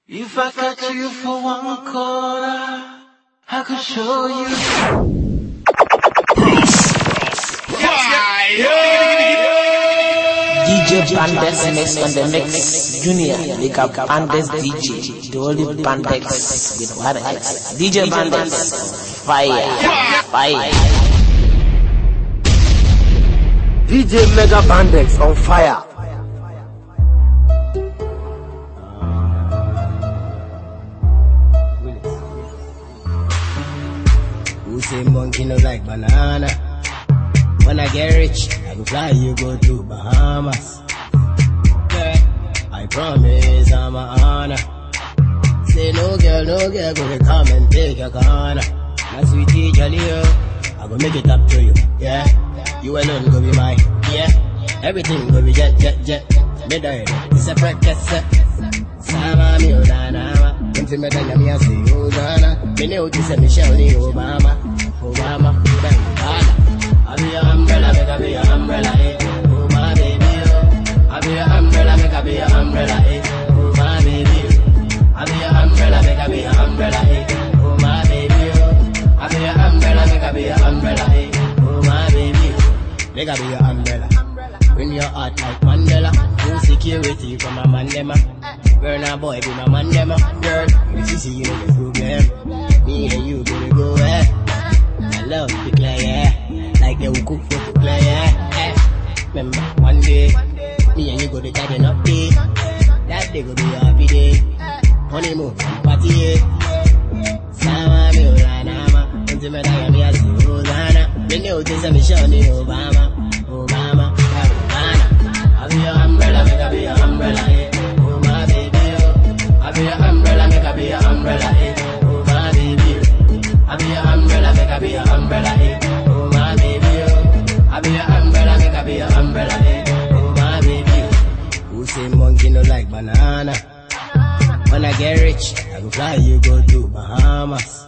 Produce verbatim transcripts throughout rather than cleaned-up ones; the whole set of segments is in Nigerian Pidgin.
If I catch you for one corner, I could show you. D J Bandex mix on the mix. Junior, they got Bandex D J. The only Bandex with one X. D J Bandex, fire, fire. D J Mega Bandex on fire. Who say monkey no like banana? When I get rich, I go fly you go to Bahamas. Yeah, I promise I'm a honor. Say no girl, no girl, go to come and take your corner. My sweetie jolly, I go make it up to you. Yeah, you alone go be mine. Yeah, everything go be jet, jet, jet. Me die, it's a practice. Sama mi odana, unti me danya mi asi odana. Me ne uti se Michelle ni Obama, Obama, Obama. I be your umbrella, make I be your umbrella, eh. Oh my baby, oh. I be your umbrella, make I be your umbrella, eh. Oh my baby, oh. I be your umbrella, make I be your umbrella, eh. Oh my baby, oh. I be your umbrella, make I be your umbrella, eh. Oh my baby, oh. Make I be your umbrella. Bring your heart like Mandela. No security from a mandema. Girl, now boy, be my mandema. Girl, if you see you know the problem. Me and you gonna go, eh. I love the play, yeah. Like they will cook for the play, yeah. Eh. Remember, one day, me and you go to garden up day. That day go be a happy day. Honeymoon, party, yeah. Sama mi oranama. Unti me daya mi asi Rosanna. Me know this is Michelle ni Obama. Obama, Obama. I be your umbrella, make I be your umbrella, eh. Oh my baby, oh. I be your umbrella, make I be your umbrella, eh. Oh my baby, oh. I be your umbrella, make I be your umbrella, eh. Oh my baby, oh. I be your umbrella, make I be your umbrella, eh. Oh my baby, oh. Who say monkey no like banana? When I get rich, I go fly you go to Bahamas.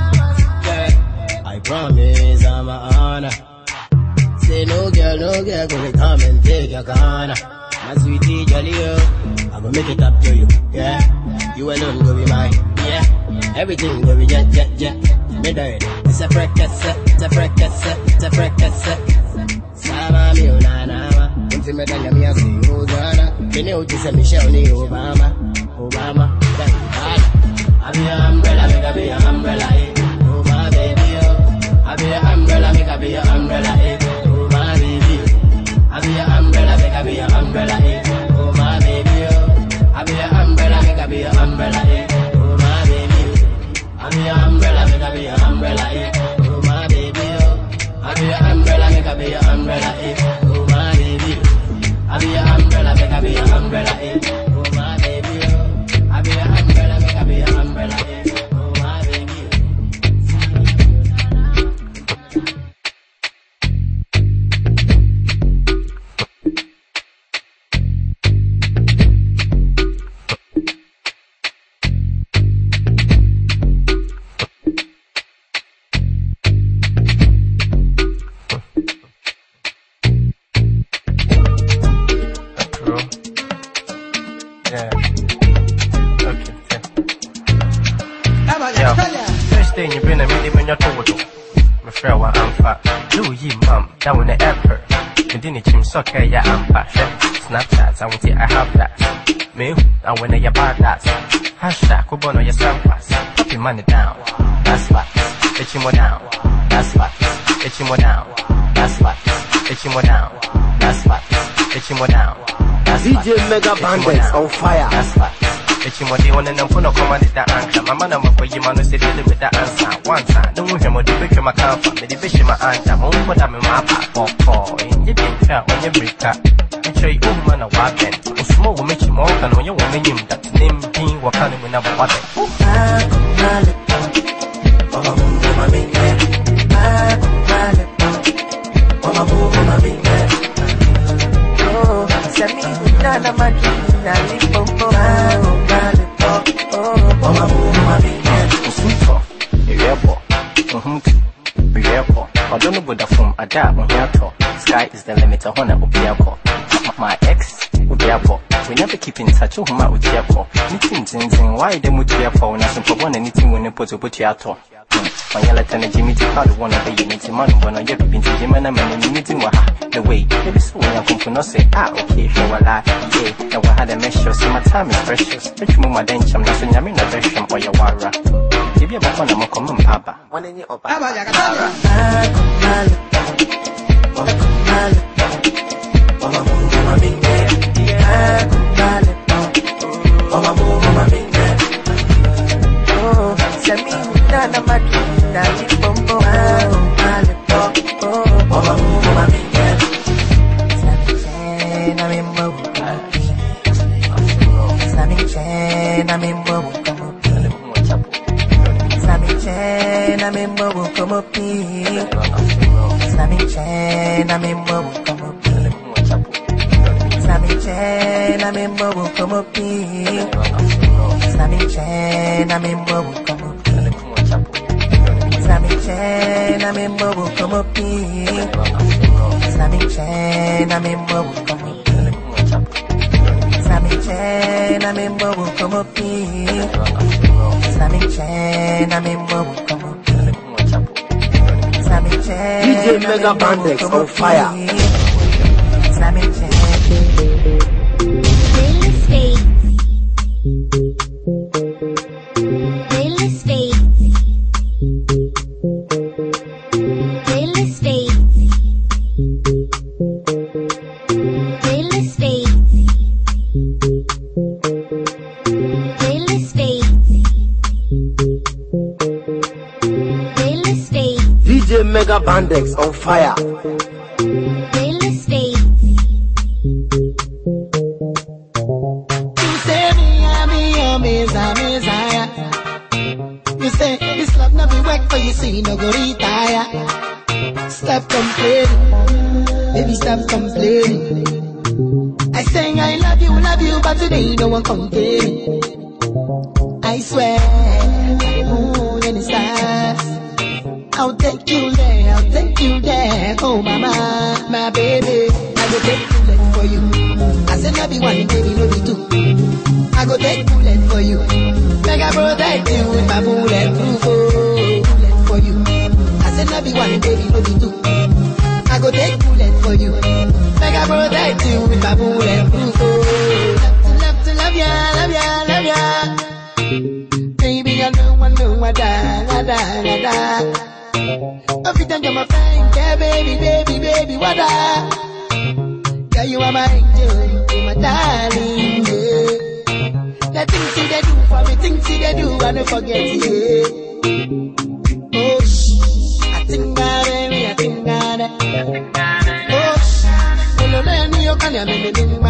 Yeah, I promise I'm a honor. Say no girl, no girl, go to come and take your corner. My sweetie jolly, oh. I go make it up to you, yeah. You alone go be mine, yeah. Everything go be jet, jet, jet. Me die, it's a practice, it's a practice, it's a practice. Sama mi onana, unti me danya mi asi Rosanna. Me ne uti se Michelle ni Obama, Obama, Obama. I be your umbrella, make I be your umbrella, eh. Oh my baby, oh. I be your umbrella, make I be your umbrella, eh. I be your umbrella, make I be your umbrella, eh. Oh my baby, oh. I be your umbrella, make I be your umbrella, eh. Oh my baby, oh. I be your umbrella, make I be your umbrella, eh. Oh my baby, oh. I be your umbrella, make I be your umbrella, eh. Oh my baby, oh. I be your umbrella, make I be your umbrella, eh. Oh my baby, oh. I be your umbrella, make I be your umbrella, eh. Oh my baby, okay, yeah, I'm passionate. Snapchats, I want to I have that. Me, I want to your bad that. Hashtag, Kubono, your samples. Put your money down. That's facts. Itchy more down. That's facts. Itchy more down. That's facts. Itchy more down. That's facts. Itchy more down. D J Mega Bandex on fire. That's facts. Itchy more day one and I'm gonna command that answer. My man, I'm for you, man, say feeling with that answer. One time, don't want him or the picture my comfort. Me the vision my answer. I'm gonna put them in my pack. For four, in your big cat, when you break up. Show you oh man a wagon. O small will make you more than when you want me him that name being what kind of when I want it. Oh, my big man. Oh, my big man. Oh, send me none of my dreams. I live for oh, my big man. Oh, sweet for a airport. Oh, airport. I don't know what the phone I die on your talk. Sky is the limit. I want to be a call. My ex, Ubiapo, we never keep in touch. Oh, my with your call. Meeting Zinzin, why the mood to your phone? As for one anything when you put to put your top. When you're like a Jimmy to call one of the unity man, when I get been to Jim and I'm in the meeting. The way, maybe so when I come to not say, ah, okay, show a lie. Yeah, and we had a measure, so my time is precious. Which move my dench, I'm not saying I'm in a version or your wara. Give you a one, I'm a common papa. One in your papa. Nana Madina, Bombo, Malipo, Mama, Mama, Sammy, I'm in Mobu, Sammy Chen, I'm in Mobu, Sammy Chen, I'm in Mobu, come up here, Sammy Chen, I'm in Mobu, come up here, Sammy Chen, I'm in Mobu, come up here, Sammy Chen, I'm in Mobu, come up here. Sammy Chen, I'm in Mobu, come up here. Sammy Chen, I'm in Mobu, come up here. Sammy Chen, I'm in Mobu, come up here. Sammy Chen, I'm in Mobu, come up here. Sammy Chen, D J Mega Bandex on fire. Sammy Chen. D J Mega Bandex on fire. You say me, I'm me, I'm Messiah. You say this love not be work for you, see no go retire. Stop complaining, baby, stop complaining. I say I love you, love you, but today no one complaining. I swear, the moon and the stars, I'll take you there, I'll take you there. Oh mama, my baby, I go take bullet for you. I said not be one, baby, no be two. I go take bullet for you. Make I protect you with my bulletproof bullet for you. I said not be one, baby, no be two. I go take bullet for you. Make I protect you with my bulletproof. Love to love ya, love ya, love ya. Baby, I know, I know, I die, I die, I die. Every time you're my friend, yeah, baby, baby, baby, what I? Yeah, you are my angel, you my darling, yeah. The things they do for me, things they do, I don't forget, yeah. Oh, shh, I think I baby, I think I oh, shh, no, no, no, you can't have me,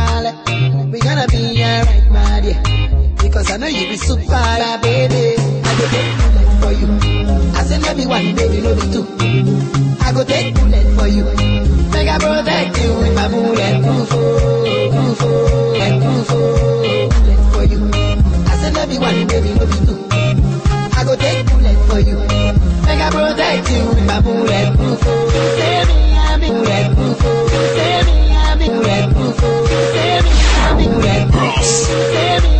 we gonna be alright, my dear. Because I know you be super, baby. I go take bullet for you. I said no be one, baby, no be two. I go take bullet for you. Make I protect you with my bulletproof, proof, and proof, bullet for you. I said no be one, baby, no be two. I go take bullet for you. Make I protect you with my bulletproof. Say me, I'm bulletproof. Say me, I'm bulletproof. Say me, I'm bulletproof. Say me.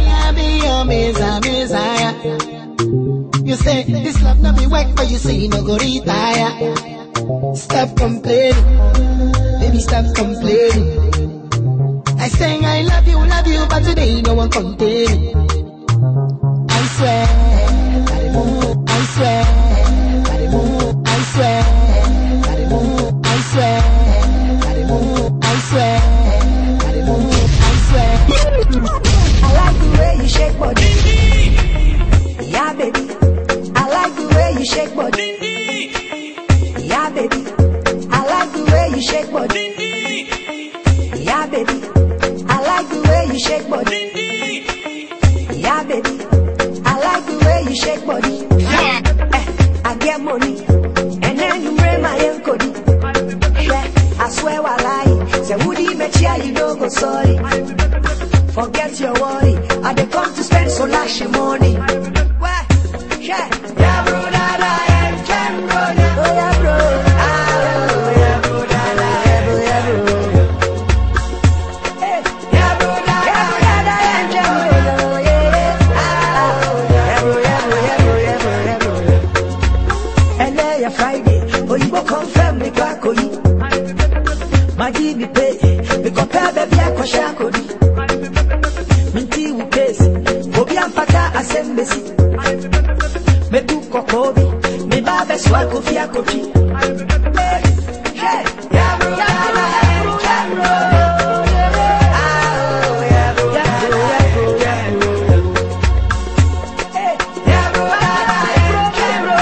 Messiah. You say this love not be work, but you say no go retire. Stop complaining, baby, stop complaining. I say I love you, love you, but today no one complaining. I swear, I swear, I swear, I swear, I swear, I swear. I like the way you shake body. Yeah, baby. I like the way you shake body. Yeah, baby. I like the way you shake body. Yeah, baby. I like the way you shake body. Yeah, baby. I like the way you shake body. Eh, I get money, and then you bring my encode. Yeah, I swear I lie. Say, Woody, make sure you don't go sorry. Forget your worry. I dey come to spend so lash your money. Where? Yeah, yeah, bro, da da, yeah, can bro, oh yeah, bro, ah, oh yeah, bro, da da, yeah, bro, yeah, bro. Hey, yeah, bro, da da, yeah, Messi. Me do Kokobi, me babe swako fia kochi. Hey, yeah, bro, yeah, bro, yeah, bro. Oh, yeah, bro, yeah, bro, yeah, bro, yeah, bro. Hey, yeah, bro, yeah, bro,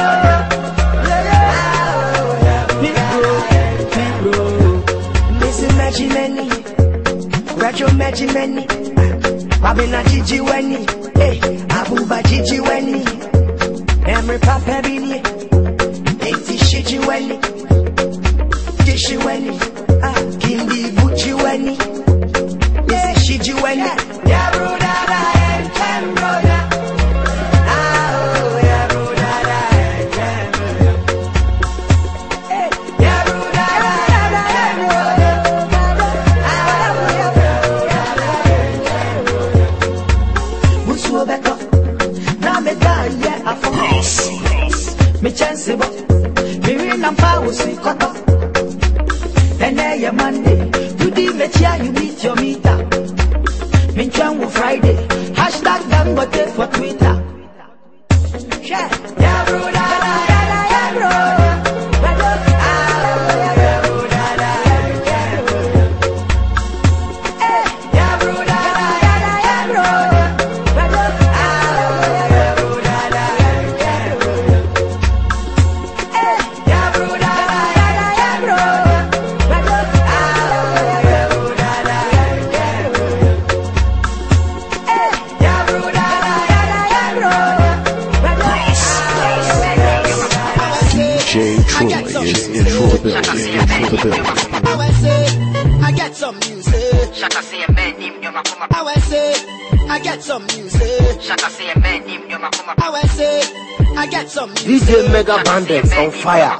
yeah, bro. Oh, yeah, bro, Missy Magic Many, Rajo Magic Many, Babina Gigi Weni, hey, Abuba Gigi Weni, Emery Papa Bini, Eighty Shiji Weni, Gishi Weni, ah, Kindi Buchi Weni, Missy Shiji Weni, yeah, bro, dada, and ten, bro, yeah. Oh, yeah, bro, dada, and ten, bro, hey, yeah, bro, dada, and bro, me chance bo me win am power si koto then your Monday you di me chia you meet your meter me chan wo Friday hashtag Dangote for Twitter share yeah bro da da da yeah bro yeah bro da da yeah bro eh yeah bro da da yeah bro I get some music. Shaka say a man named Yomakuma. I will say, I get some music. Shaka say a man named Yomakuma. I will say, I get some music. D J Mega Bandits on fire.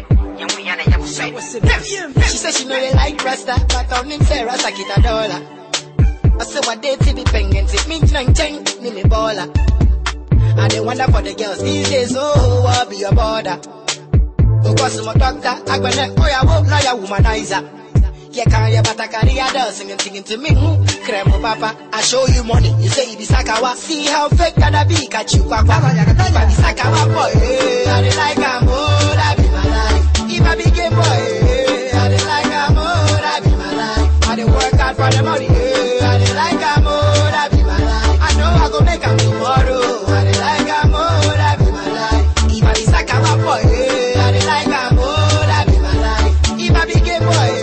She said she know they like Rasta, but on him say Rasta get a dollar. I say what they be penguins, it means nine ten, me me baller. And they wonder for the girls these days, oh, I'll be a border. Because I'm a doctor, I'm gonna, oh, I won't lie, a womanizer. Yeah, carry but I carry a doll singing, singing to me. Cremo papa, I show you money. You say you be Sakawa. See how fake that I be, catch you, papa. If I be Sakawa boy, I dey like a more, that be my life. If I be gay boy, I dey like a more, that be my life. I dey work hard for the money, I dey like a more, that be my life. I know I go make a tomorrow, I dey like a more, that be my life. If I be Sakawa boy, I dey like a more, that be my life. If I be gay boy,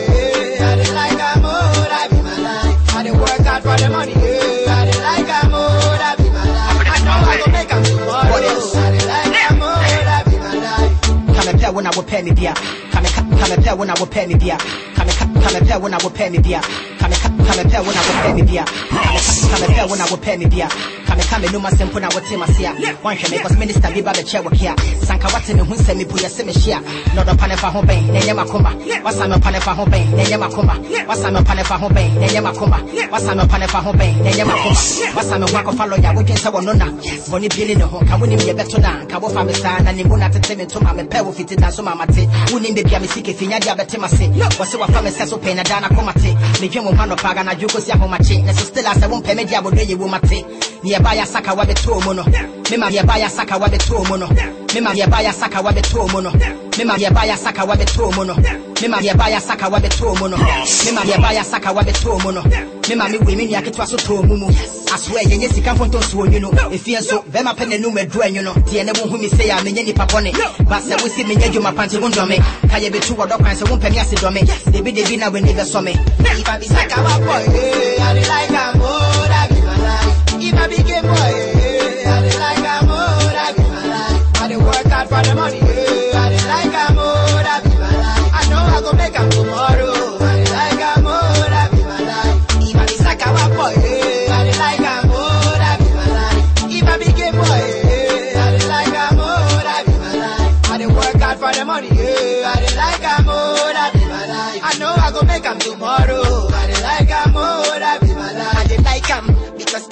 for the money, yeah. I dey like a more, that be my life. I know I go make a tomorrow. What else? I dey like a more, that be my life. Come and play when I will pay me beer. Come and come and play when I will pay me beer. Come and come and play when I will pay me beer. Come and come and play when I will pay me beer. Come and play when I will pay me beer. Come and come and no my simple na will take my sia. One shame because minister be by the chair work here. Sanka what in who send me pull your semi share. Not a pane for home pain, then makoma. What's I'm a pane for home pain, then makoma. What's I'm a pane for home pain, then makoma. What's I'm a pane for home pain, then makoma. What's I'm a work of follow ya, we can say one nona. Bonnie Billy no home, can win him better now. Can walk family son and he won't have to tell me to my pair with it and so my mate. Wouldn't be a mistake if you had a better say. What's our family says so pain and Dana comate. Me dream of Mano Pagana, you go see how much it. Let's still as I won't pay me, I will do you with my tea. Nearby a saka wabe to mono. Mima nearby a saka wabe to mono. Mima nearby a saka wabe to mono. Mima nearby a saka wabe to mono. Mima nearby a saka wabe to mono. Mima nearby a saka wabe to mono. Mima me women yakitwa so to mumu. I swear yenye sika fonto so you know. If you so bema pene no me do you know. Tie ne won hu mi say ya menye ni papone. Ba se we si menye djuma panti won do me. Kaye be tu wodo kwan se won pemi ase do me. Debi debi na we never so me. If I be saka wa boy, I dey like am more, that be my life. If I be gay boy, I dey like a more, that be my life. I dey work hard for the money, I dey like a more, that be my life. I know I go make a tomorrow, I dey like a more, that be my life. If I be Sakawa boy, I dey like a more, that be my life. If I be gay boy, I dey like a more, that be my life. I dey work hard for the money, I dey like a more, that be my life. I know I go make a tomorrow, I dey like a more, that be my life. I dey like 'em because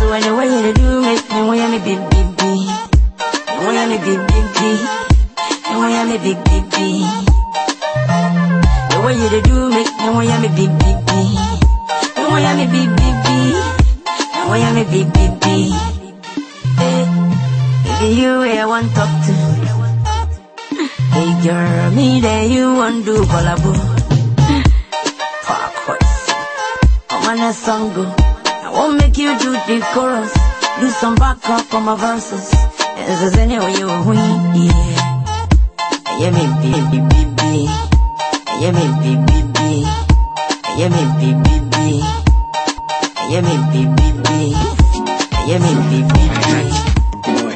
So anyway you do make me want me big big big. Want me big big big. Want me big big big. The way you do make me want me big big big. Want me big big big. Want me big big big. Baby you I want talk to. Hey girl me there you want do collabo. Fuck what? I'm on a song go. I won't make you do the chorus. Do some backup on my verses. This is anyway you win, yeah. Yeah, me baby, baby. Yeah, me baby, baby. Yeah, me baby, baby. Yeah, me baby, baby. Yeah, me baby, baby. Boy.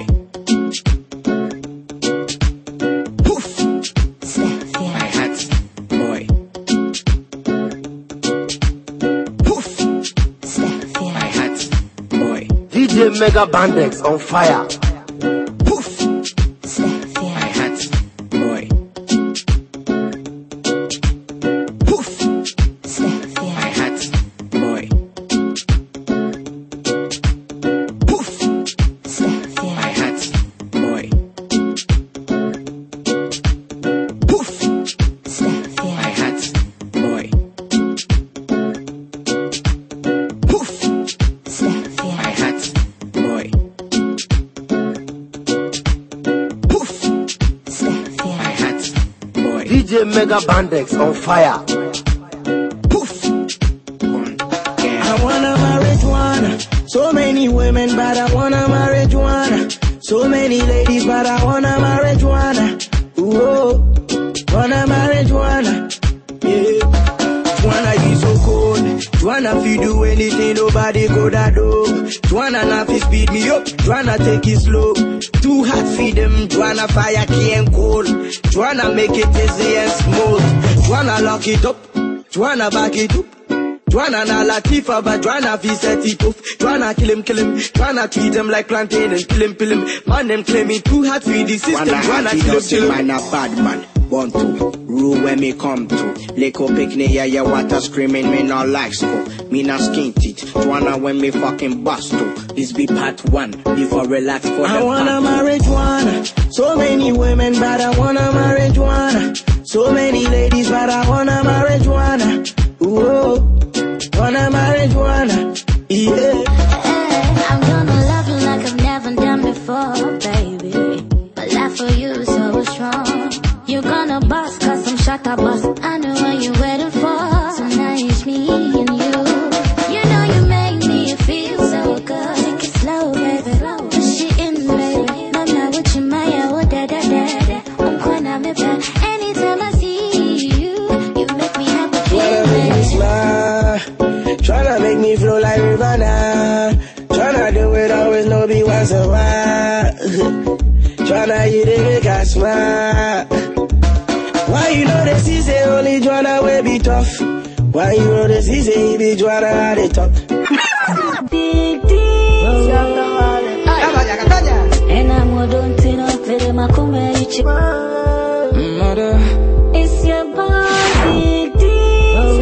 Poof. My hat, boy. Poof. My hat, boy. D J Mega Bandex on fire. Poof. My hat, boy. Poof. My hat, boy. Poof. My hat, boy. Poof. My hat, boy. Poof. My hat, boy. Poof. My hat, boy. D J Mega Bandex on fire. Poof. I wanna marry Juana. So many women, but I wanna marry Juana. So many ladies, but I wanna marry Juana. Ooh, wanna marry Juana. Yeah. Juana, you so cold. Juana, if you do anything, nobody could do. Juana, now fi speed me up. Juana, take it slow. Too hot feed them. Juana, fire can't cold. Juana, make it easy and smooth. Juana, lock it up. Juana, back it up. Juana na Latifa, but Juana fi set it off. Juana kill him, kill him. Juana treat him like plantain and kill him, kill him. Man them claiming too hard for the system. Juana kill him, kill him. Man a bad man, want to rule when me come to. Leko picnic, yeah, yeah, water screaming, me not like school. Me not skin teeth. Juana when me fucking bust to. This be part one, before relax for I the wanna part marry Juana. So many women, but I wanna marry Juana. So many ladies, but I wanna marry Juana. Ooh, wanna marry Juana. Yeah. I'm gonna love you like I've never done before, baby. My love for you is so strong. You're gonna boss, cause I'm shut up, boss. I know what you're waiting for. So now it's me and you. You know you make me feel so good. Take it slow, baby. Push it in, baby. I'm not with you, Maya. Oh, da da da da. I'm gonna be back. Anytime I see you, you make me happy. Tryna make me smile. Tryna make me flow like river now. Tryna do it always, no be once a while. Tryna hit it, make I smile. Why you know this is the only Joanna will be tough? Why you know this is the be Joanna at the top? Big deal. And I'm more don't you know, very makume ichi. Mother. It's your body, big deal.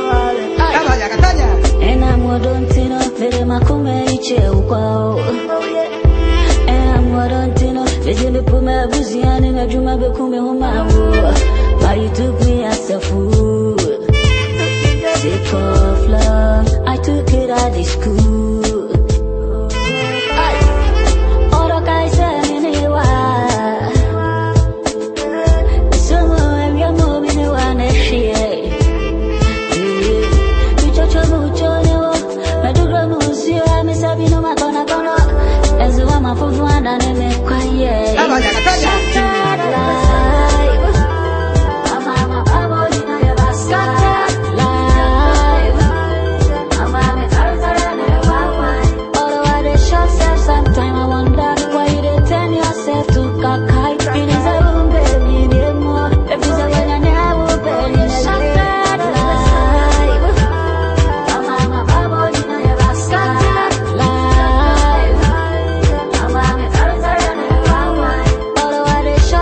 And I'm more don't you know, very makume ichi ukwao. And I'm more don't you know, very me pume buzi ani na juma be kume humawo. But you took me as a fool. Sick of love, I took it at the school. All the guys say me need why. Someone you're moving you wanna share. You touch your mucho, I do the moves, you have me sabi no matona tono. As the woman for one and me quiet. Shattered life. I'm a bubble in your basket. Life. I'm a although they shop self, sometimes I wonder why you didn't turn yourself to kakai. It is a room, baby, need more. If it's a way, I never baby. Shattered life. I'm a bubble in your basket. Life. I'm a although they shop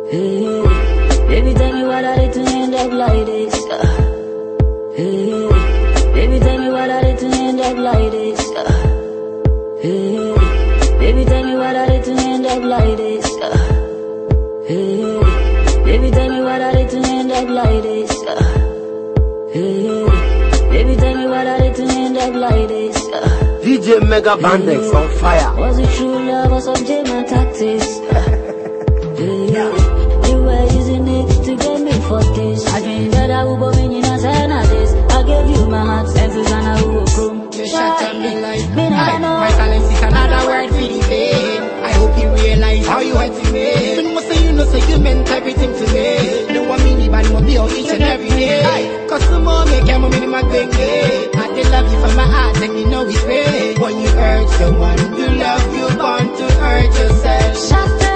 Hey, baby, tell me what I did to end up like this. Uh, hey, baby, tell me what I did to end up like this. Uh, hey, baby, tell me what I did to end up like this. Uh, hey, baby, tell me what I did to end up like this. Uh, hey, baby, tell me what I did to end up like this. Uh, D J Mega Bandex on fire. Was it true love or some German tactics? Yeah, you were using it to get me for this. I dreamed that I would be in a this. I gave you my heart, and Susanna who will groom. You shut up me like me. My silence is another word for the pain. I hope you realize how you had to me. Even most of you know say you meant everything to me. No one me, but no be on each and every day. Cause some more make a moment in my thing. I did love you from my heart, and you know it's real. When you hurt someone you love, you're born to hurt yourself. Shut up.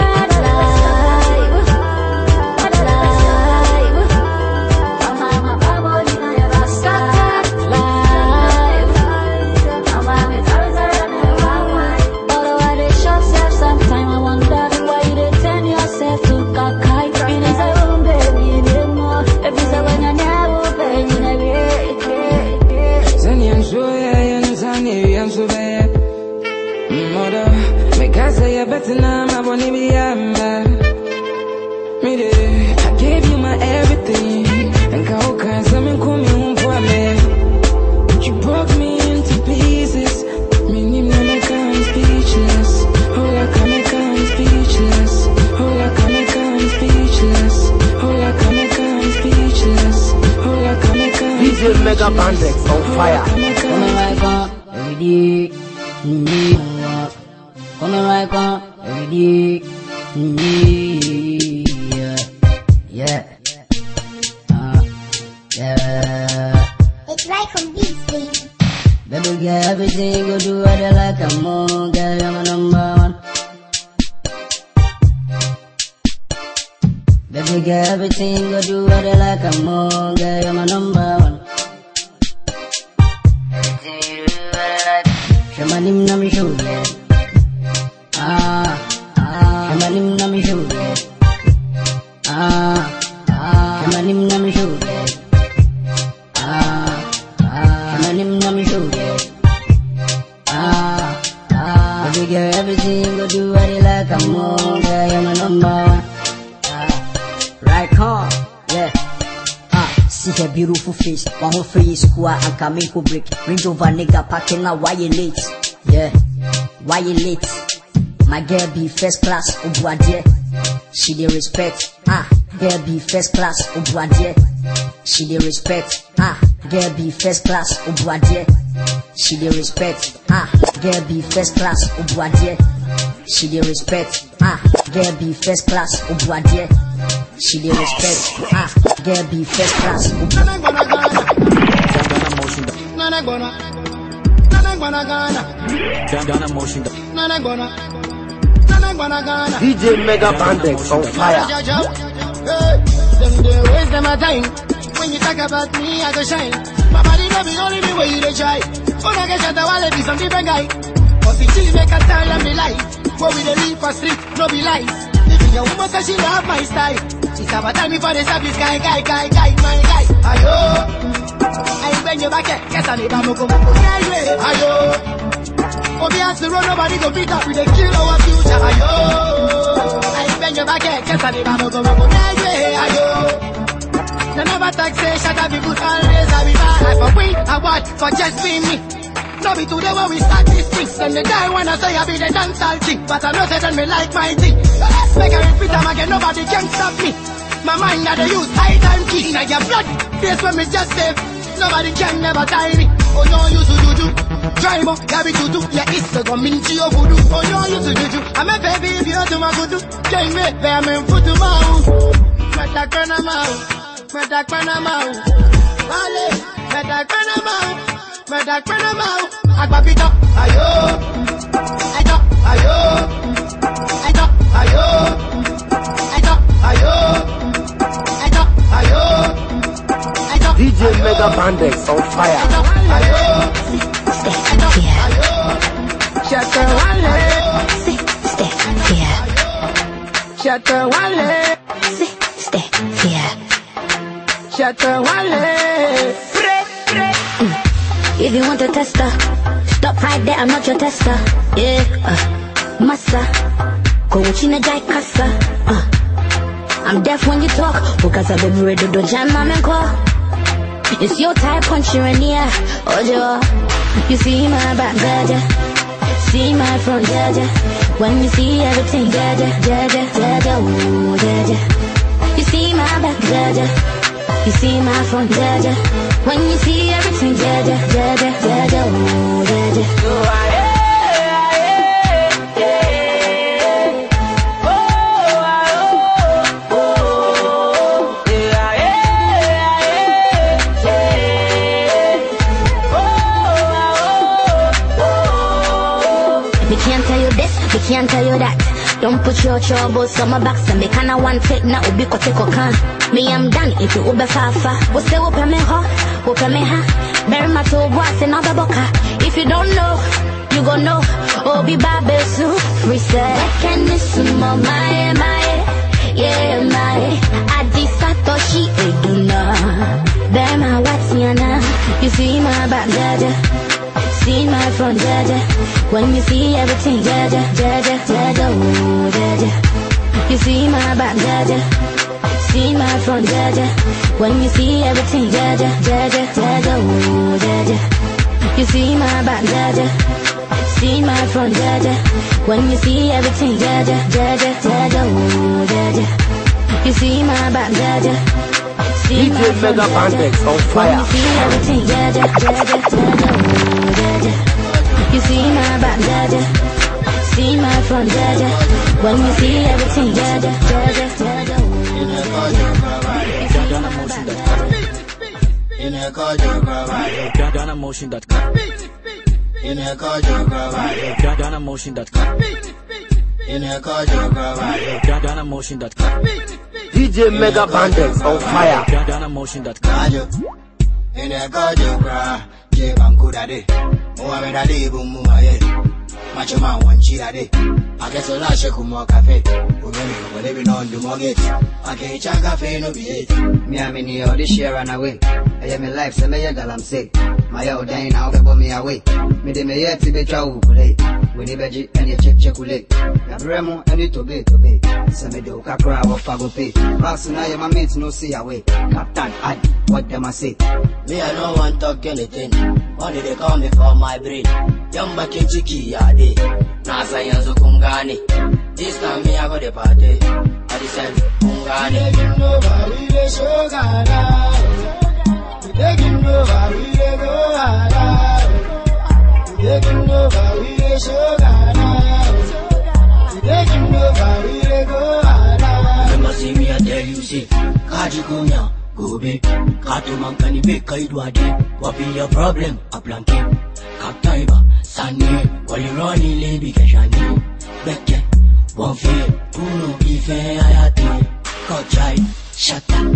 I gave you my everything, and how can someone come home for me? You broke me into pieces. Me need to make I'm speechless. Oh, like I make I'm speechless. Oh, like I make I'm speechless. Oh, like I make I'm speechless. Oh, like I make I'm D J Mega Bandex on fire. Come right on, every day. Mm-hmm. Come right on, every day. Mm-hmm. Yeah. Uh, yeah. It's right from Beats, baby. Baby girl, everything go do what you like. Come on, girl, you're my number one. Baby girl, everything go do what you like. Come on, girl, you're my number one. Everything you do what you like. Shamanim na mi show, yeah. Ah, ah. Shamanim na mi show, yeah. Ah, ah, Shamanim na mi show, yeah. Ah, ah, Shamanim na mi show, yeah. Ah, ah, baby girl, everything go do what you like. Come on, girl, you're my number one. Ah, right car, yeah. Ah, see her beautiful face. One whole free school and coming for break. Range over nigga packing now. Why you late? Yeah, why you late? My girl be first class, Obuadie. She dey respect, ah, girl be first class, Obuadie. She dey respect, ah, girl be first class, Obuadie. She dey respect, ah, girl be first class, Obuadie. She dey respect, ah, girl be first class, Obuadie. She dey respect, ah, girl be first class, Obuadie. D J Mega Bandex on fire. Hey, them they waste them a time. When you talk about me, I go shine. My body never be only me where you they try. When I get shot, I wanna be some different guy. But the chili make a style and me life. Where we they live for street, no be lies. If your woman says she love my style, she sabotage me for the service guy, guy, guy, guy, my guy. Ayo, I bend your back, guess I need a moko moko. Ayo. Obi has to run, nobody go beat up with the kill our future. Ayo, I bend your back, guess I need a moko moko. Ayo, the never talk say shut up, be good always. I be bad for we, I what for just being me. No be today when we start this thing. And the guy wanna say I be the dancehall thing, but I know say that me like my thing. Make I repeat them again, nobody can stop me. My mind that they use high time key. Now your blood, face when me just save. Nobody can never tie me. Oh no, you to do do. Try more, yeah we to do. Yeah, it's a gominchi of voodoo. Oh no, you to do do. I'm a baby if you do my good. Can't wait, bear me foot to mouth. Meta kana mouth. Meta kana mouth. Vale, meta kana mouth. Meta kana mouth. Agbapito, ayo. Ayo, ayo. Ayo, ayo. Ayo, ayo. Ayo, ayo. D J Mega Bandex on fire. Shut the wallet. Shut the wallet. Stay here. Shut up, Wale. If you want to test her, stop right there, I'm not your tester. Yeah, uh, massa. Go china jai kasa. Uh, I'm deaf when you talk, because I've been ready to jam my man call. It's your type, punch you in the air. Oh, Joe, you see my back, jaja. See my front, jaja. When you see everything, jaja, jaja, jaja, ooh, jaja. You see my back, jaja. You see my front, jaja. When you see everything, jaja, jaja, jaja, ooh, jaja. Me can't tell you this, me can't tell you that. Don't put your troubles on my back, so me kinda want it now, ubi kote kokan. Me I'm done, if you ube fafa. Wo se upe me ho, upe me ha. Bury my toe boss in other boca. If you don't know, you gon' know. Obi babe su, reset. Can this sumo my my, yeah my. Adi satoshi eduna. Bury my what's yana. You see my back, jaja. See my front, jaja. When you see everything, jaja, jaja, jaja, ooh, jaja. You see my back, jaja. See my front, jaja. When you see everything, jaja, jaja, jaja, ooh, jaja. You see my back, jaja. See my front, jaja. When you see everything, jaja, jaja, jaja, ooh, jaja. You see my back, jaja. D J Mega Bandex on fire. When you see everything, jaja, jaja, jaja, ooh, jaja. You see my back, jaja. See my front, jaja. When you see everything, jaja, jaja, jaja, ooh, In a cardio provider, Ghana Motion dot com. in a cardio provider, Ghana Motion dot com. in a cardio provider, Ghana Motion dot com. D J Mega Bandex on fire. Ghana Motion dot com. cardio, in a cardio provider, J Bankuda de, Mohamed Ali Bumumaye, Macho Man one cheetah de, I guess a lot of Kumo Cafe, we're living on the mortgage, I can't check cafe no be it. Me, I'm in the this year run away. I am in life, so me a gal I'm sick. My old day now, they me away. Me de me yet to be chow kule. We need veggie and you check check kule. Gabremo and you to be to be. So me do kakra or fago pay. Box now my mates no see away. Captain Adi, what them I say? Me I don't want talk anything. Only they call me for my brain. Yamba Kinchiki yade. Nasa yanzu kungani. This time me I got the party. I decide kungani. Taking over, we the show gana. Taking over, we the go high. Taking over, we the show gana. Taking over, we the go high. Remember see me I tell you say, Kaji kunya, go be. Kato mankani be kaidwadi. What be your problem? A blanket. Kaptaiba, Sunny, while you running lady kashani. Beke, one fear, uno ife ayati. Kochai, shut up.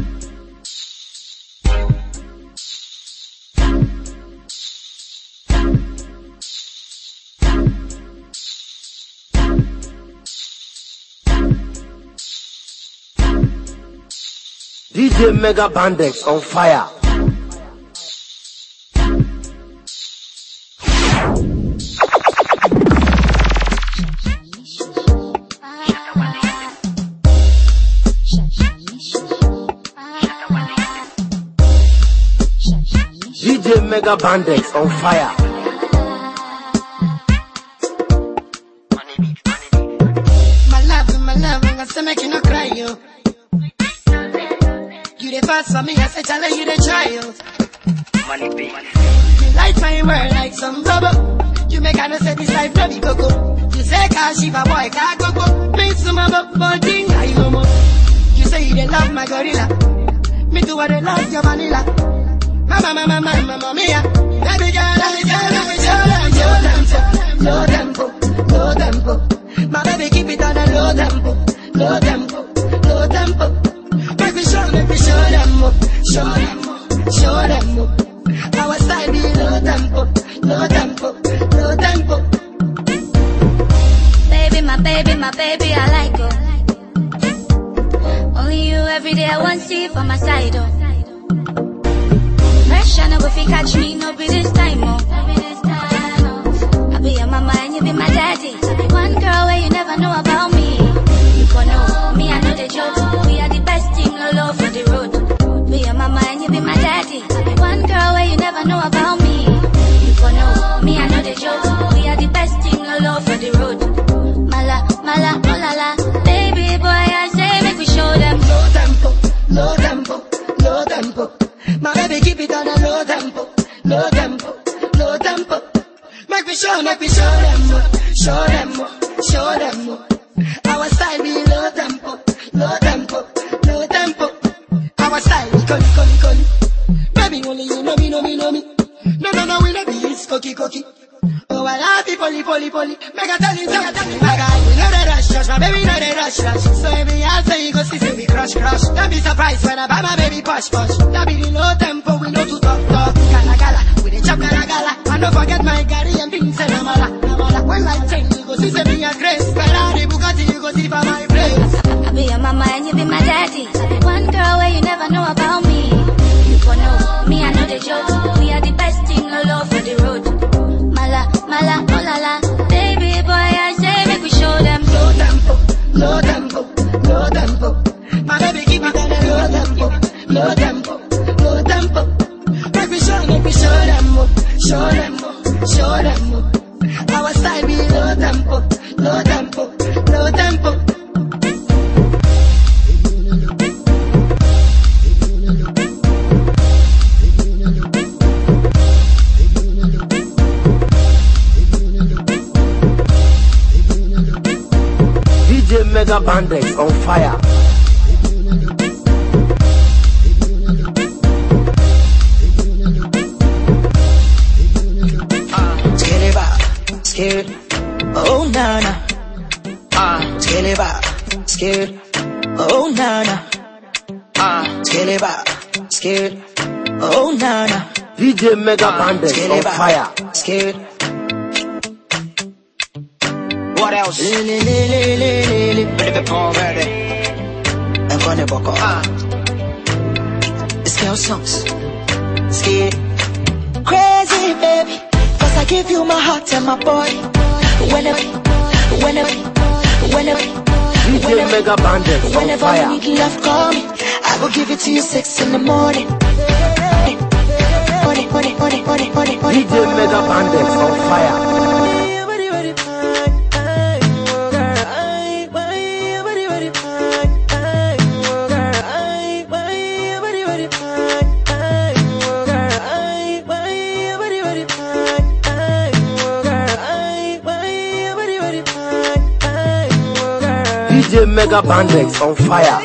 D J Mega Bandex on fire. D J Mega Bandex on fire. My love, my love, I say make you no cry, yo. You the first for me, I say tell you the child. Money be. You light my world like some bubble. You make her say this life no be coco. You say cause she a boy can't go go. Make some of a bonding I no more. You say you dey love my gorilla. Me too I dey love your vanilla. Mama, mama, mama, mama, mia. Baby girl, I tell you, low tempo, low tempo, low tempo. My baby keep it on a low tempo, low tempo, low tempo. Make me show, make me show them up, show them up, show them up. Our style be low tempo, low tempo, low tempo. Baby, my baby, my baby, I like you. Only Only you every day I want to see for my side, oh. Pressure no go fi catch me, no be this time, oh. I be your mama and you be my daddy. One girl where you never know about me. You gon' know me, I know the joke. We are the best team, no love for the road. Be your mama and you be my daddy. One girl where you never know about me. You gon' know me, I know the joke. We are the best team, no love for the road. Mala, mala, oh la la. Baby boy, I say make we show them. Low tempo, low tempo, low tempo. My baby keep it on a low tempo, low tempo, low tempo. Make me show, make me show them, show them, show them. Our style be low tempo, low tempo, low tempo. Our style be coli, coli, coli. Baby only you know me, know me, know me. No, no, no, we don't be it's cookie, cookie. Oh, I love you, poly, poly, poly. Make a tell you, make a tell you, my guy. We know the rush, rush, my baby know the rush, rush. So every answer you go see, say we crush, crush. Don't be surprised when I buy my baby push, push. That be the low tempo, we know to talk, talk. Gala, gala, we the chop, gala, gala. And don't forget my Gary and beans and amala, amala. When light change, you go see, say me a grace. Ferrari, Bugatti, you go see for my place. I be your mama and you be my daddy. One girl where you never know about me. You gon' know me, I know the joke. We are the best team, no love for the road. Mala, mala, oh la la. Baby boy, I say make we show them. Low tempo, low tempo, low tempo. My baby keep it on a low tempo, low tempo, low tempo. Make we show, make we show them, show them, show them. Our style be low tempo, low tempo, low tempo. D J Mega Bandex on fire. Scared, oh nana. Ah, scale it back, scared, oh nana. Ah, scale it back, scared, oh nana. D J Mega Bandex on fire. Scared. What else? Lily, lily, lily, lily. Ready to palm ready. I'm gonna buckle. Ah. It's girl songs. Scared. Crazy baby. Cause I give you my heart and my body. Whenever, whenever, whenever, D J Mega Bandex on whenever fire. you need love, call me. I will give it to you six in the morning. D J Mega Bandex on fire. D J Mega Bandex on fire.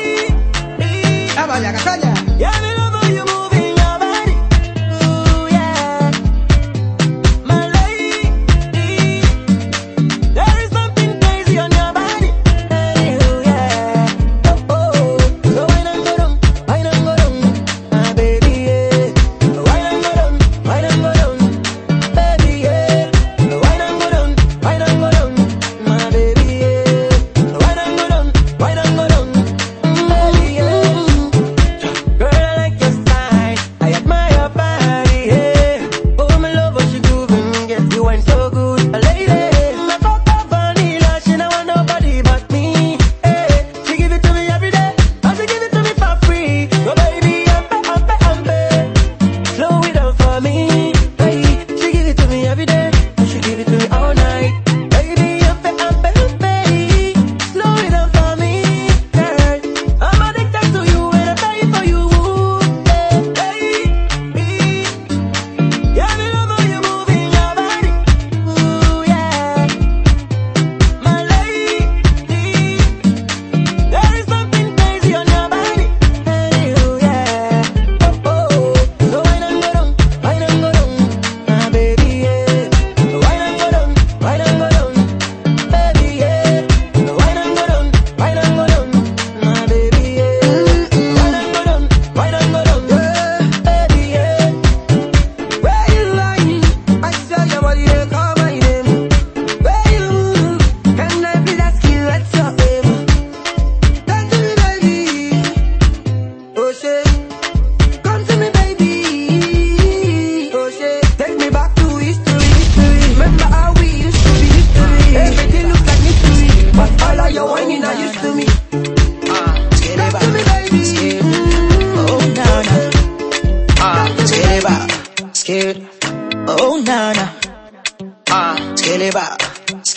Girl, I like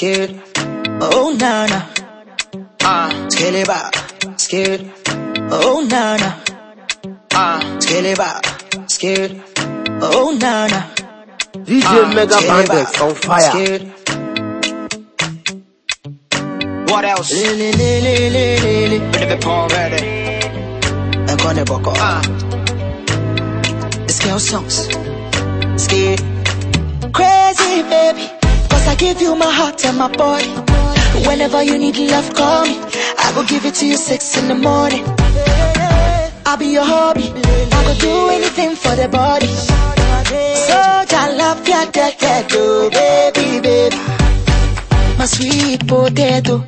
scared. Oh nana, ah, scale back, scared. Oh nana, ah, scale back, scared. Oh nana, D J ah, Mega Bandex on fire. Scared. What else? Lily, lily, lily, lily. Bit of it already. I'm gonna buckle. Ah, scale songs, scared. Crazy baby, cause I give you my heart and my body. Whenever you need love, call me. I will give it to you six in the morning. I'll be your hobby. I will do anything for the body. So I love ya, that, that, oh, baby, baby. My sweet potato.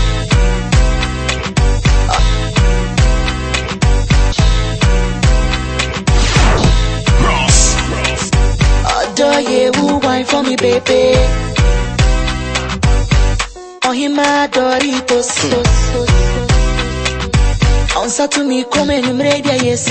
Adore you, who wine for me, baby. Oh, he my Doritos. Answer to me, come in, I'm ready, yes,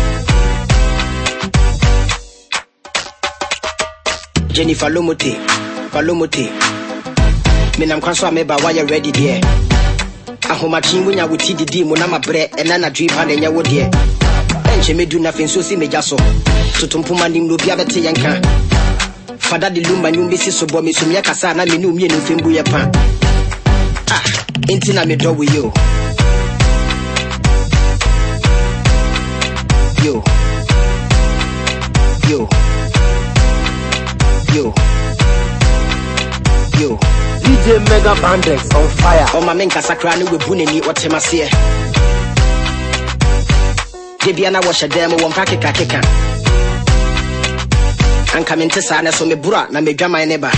Jennifer Lomote, Falomote. Menam Kwanswa meba why you ready there. Ahomachi when you would see the demon, I'm a bread and then a drip and then you would here. And she may do nothing so see me just so. To Tumpuma Nim Lubiavati Yanka. Father the Lumba, you miss so bomb, so Yakasana, me knew me in Fimbuya pan. Ah, intina me door with you. Yo, yo, yo, yo. D J Mega Bandex on fire. Oh my men kasakrani we bunini what him asie. Debiana wash a demo one packet kakeka. And come into sana so me bura na me drama neighbor.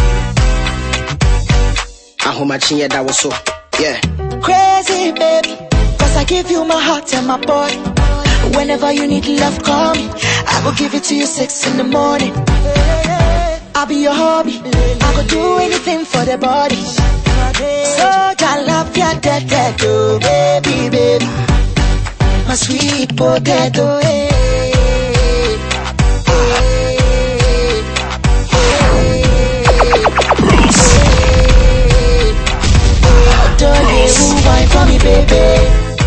Ahomachi that was so yeah. Crazy baby, cause I give you my heart and my body. Whenever you need love, call me. I will give it to you six in the morning. I'll be your hobby. I will do anything for the body. So I love ya, that, that, oh, baby, baby. My sweet potato, hey. Don't you wine for me, baby.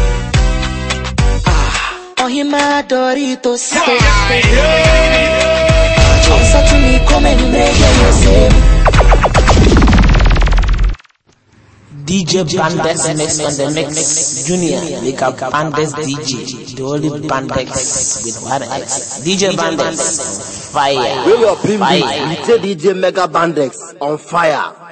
Oh, he my Doritos. Answer to me, come and make yourself. D J Bandex mix on the mix. Junior, make up Bandex D J. The only Bandex with one X. D J Bandex, fire. We will preview D J Mega Bandex on fire.